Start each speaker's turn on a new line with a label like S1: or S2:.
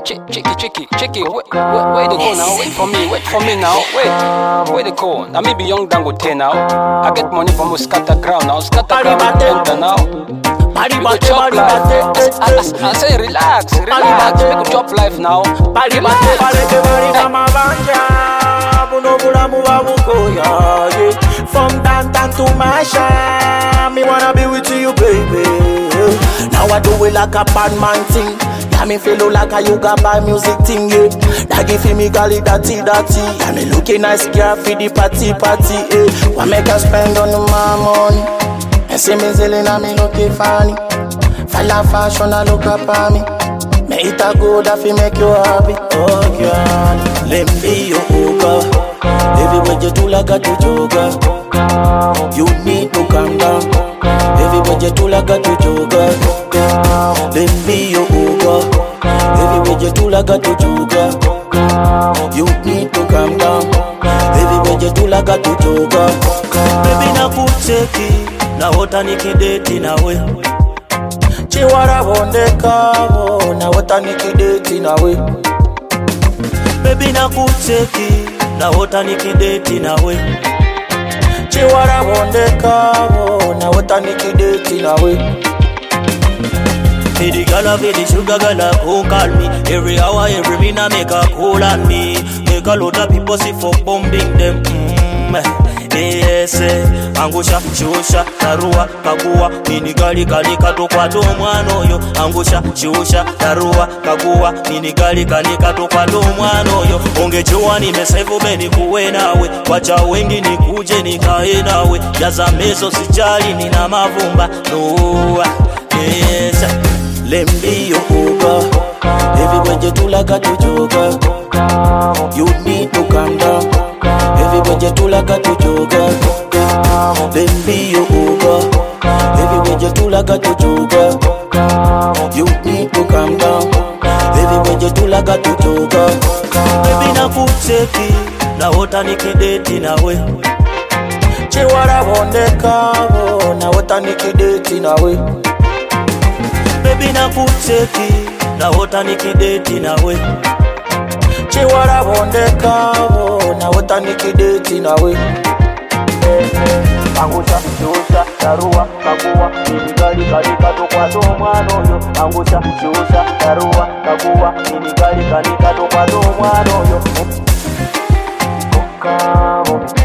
S1: Cheeky. Where they go now? Wait for me now. Where they go? Now me be young Dangote now. I get money from scatter ground now. Scatter ground enter now. We go chop life. I say relax. We go chop life now.
S2: From downtown to Masha, me wanna be with you, baby. Now I do it like a bad man thing. Yeah, me feel like a yoga by music thing, yeah. That give me gali dirty. Yeah, me looking nice, girl, for the party, yeah. What make us spend on my money? And see me selling, and me looking funny. Falla fashion, I look up at me. Me eat a good, I feel make you happy. Oh, girl, let me be your hookah. Everywhere you do like a yoga, you need to calm down. Everywhere you do like a yoga, let me be your hookah. Everywhere you do like a yoga, you need to calm down. Everywhere you do like a yoga. Baby na kucheki, na wota nikideti nawe. Chiwara wondeka, na wota nikideti nawe. Baby na kucheki, na wota nikideti nawe. Chiwara wondeka, na wota nikideti nawe. Be the girl, be the sugar girl, who call me. Every hour, every minute, make a call on me. Make a lot of people see for bombing them. Yes, angusha, shusha, tarua, kagua. Mini gali kato kwa to mwano yo. Angusha, shusha, tarua, kagua. Mini gali kato kwa to mwano yo. Ungejua nimesevu beni kuwe nawe. Wacha wengi nikuje nikae nawe. Jaza meso sijali nina mavumba. No, yes. Let me be your hookah. Everywhere you do like a yoga, you need to calm down. Everywhere you do like a yoga, let me be your hookah. Everywhere you do like a yoga, you need to calm down. Everywhere you do like a yoga. Baby na kucheki, na wota nikideti nawe. Chiwara wondeka, na wota nikideti nawe. Baby na kucheki, na wota nikideti nawe. Chiwara wondeka, na wota nikideti nawe. Angusha, shusha, tarua, kagua. Mini gali kato kwa to mwano yo. Angusha, shusha, tarua, kagua. Mini gali kato kwa to mwano yo.